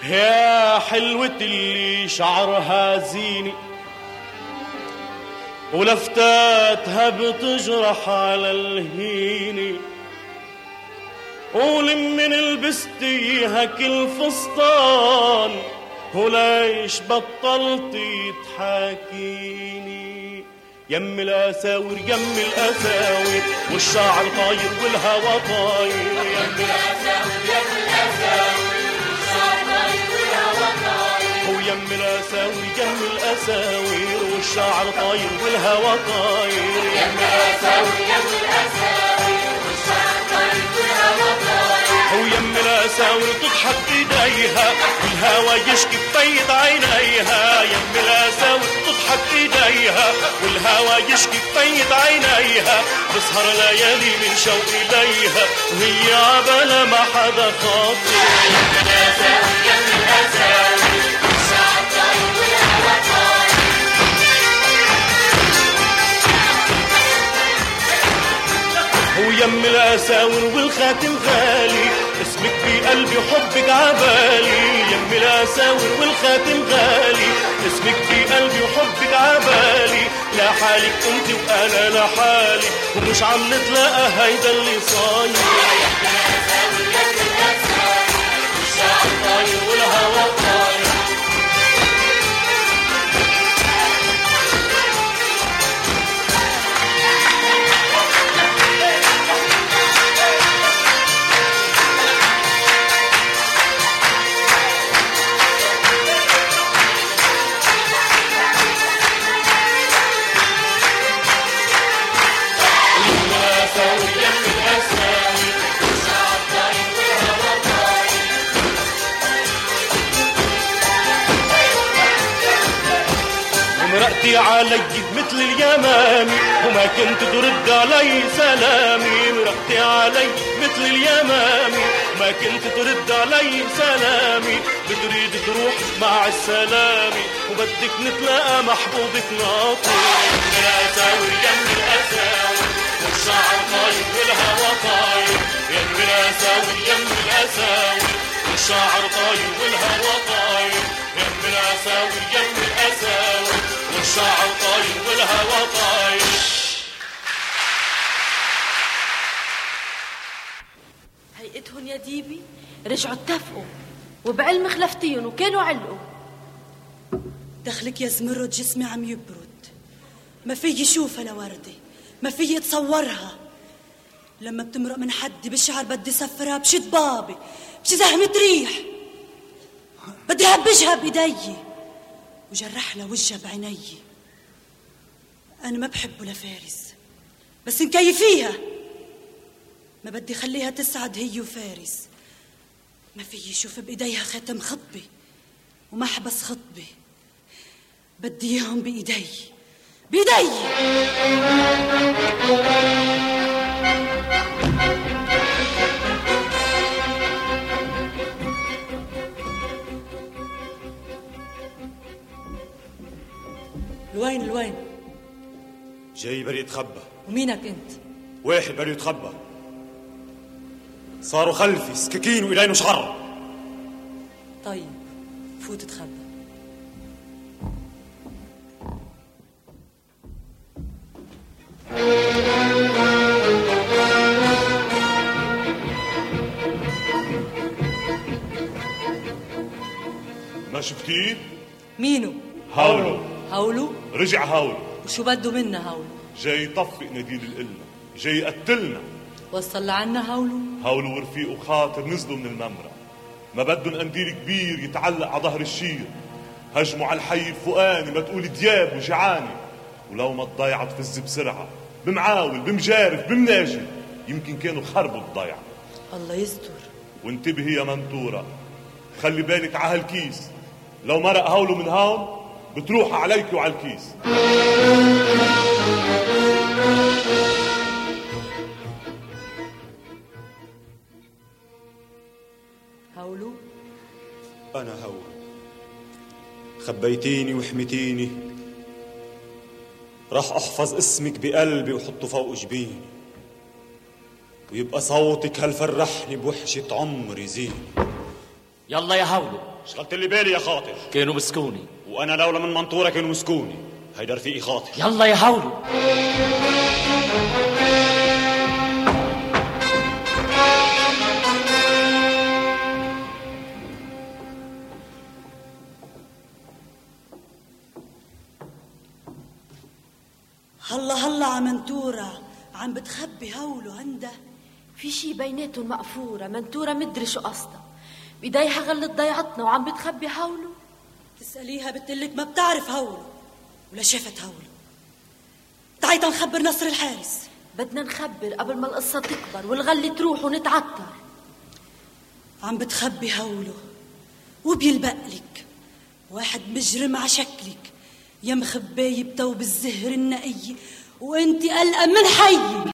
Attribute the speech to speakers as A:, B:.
A: يا حلوة اللي شعرها زيني ولفتاتها بتجرح على الهيني، ولمن لبستيها كل فستان وليش بطلتي تحاكيني؟ يم الاساور يم الاساور والشعر طاير والهوى طاير، يم الاساور يم الاساور والشعر طاير والهوى طاير، ويم الاساور يم الاساور والشعر طاير والهوى طاير، يم الاساور يم الاساور والشعر طاير والهوى طاير، ويم الاساور تضحك ايديها والهوى يشكي بفيض عينيها، يم الاساور تضحك ايديها والهوى يشكي بفيض عينيها، بسهر ليالي من شوق اليها وهي عبالة ما حدا خاطر، يم الاساور يم الاساور والشعر طاير والهوى طاير، ويم الاساور والخاتم غالي اسمك بقلبي وحبك عبالي، يم الاساور والخاتم غالي اسمك بقلبي وحبك عبالي، لا حالك انت وانا لا حالي ومش عم نتلاقى هيدا اللي صاير، يم الاساور يم الاساور والشعر طاير والهوى طاير، مرقتي علي مثل اليمامي وما كنت ترد علي سلامي، مرقتي علي مثل اليمامي وما كنت ترد علي سلامي، بتريد تروح مع السلامي وبدك نتلاقى محبوبك ناطر، يم الاساور يم الاساور والشعر طاير والهوى طاير، يم الاساور يم الاساور والشعر طاير والهوى طاير، يم الاساور يم الاساور والشعر طاير والهوى طاير.
B: هيئتهم يا ديبي رجعوا اتفقوا وبعلم خلفتيهم وكانوا علقوا.
C: دخلك يا زمرد جسمي عم يبرد، ما في شوفها لوردة، ما في اتصورها، لما بتمرق من حدي بالشعر بدي سفرها بشد بابي بشي زهمة ريح، بدي هبجها بايدي وجرح لها وجهها بعيني. أنا ما بحبه لفارس بس نكيفيها، ما بدي خليها تسعد هي وفارس، ما في يشوف بإيديها ختم خطبة ومحبس خطبة، بدي إياهم بإيدي بإيدي.
D: الوين
E: جاي بري يتخبى.
D: ومينك انت؟
E: واحد بري يتخبى، صاروا خلفي سكاكين وإلين وشعر.
D: طيب فوت تخبى.
E: ما شفتيه؟
D: مينو؟ هولو
E: رجع هولو.
D: وشو بده منا هولو؟
E: جاي يطفق نديل القلة، جاي يقتلنا.
D: وصل لعنا
E: هولو ورفيقه خاطر نزلوا من الممرة، ما بدهم قنديل كبير يتعلق على ظهر الشير، هجموا على الحي الفوقاني ما تقول دياب وجعاني، ولو ما الضيعة تفز بسرعة بمعاول بمجارف بمناجي يمكن كانوا خربوا الضيعة.
D: الله يستر.
E: وانتبهي يا منطورة، خلي بالك على هالكيس، لو مرق هولو من هون بتروح عليك وعلى الكيس.
D: هولو؟
E: أنا هولو، خبيتيني وحميتيني، رح أحفظ اسمك بقلبي وحطه فوق جبيني، ويبقى صوتك هالفرحني بوحشة عمري زيني.
F: يلا يا هولو.
A: شغلت اللي بالي يا خاطر.
F: كانوا مسكوني.
A: وانا لولا من منطورة كانوا مسكوني. هيدا رفيقي خاطر.
F: يلا يا هولو.
C: هلا عمنتورة عم بتخبي هولو عنده.
B: في شي بيناتهم مقفورة. منتورة مدري شو قصدها، بدايها غلط ضيعتنا وعم بتخبي هولو.
C: تسأليها بتقلك ما بتعرف هولو ولا شافت هولو. تعي تنخبر نصر الحارس.
B: بدنا نخبر قبل ما القصة تكبر والغلة تروح ونتعتر.
C: عم بتخبي هولو وبيلبقلك واحد مجرم عشكلك، يا مخباي بتوب الزهر النقي وانتي قلقة من حي.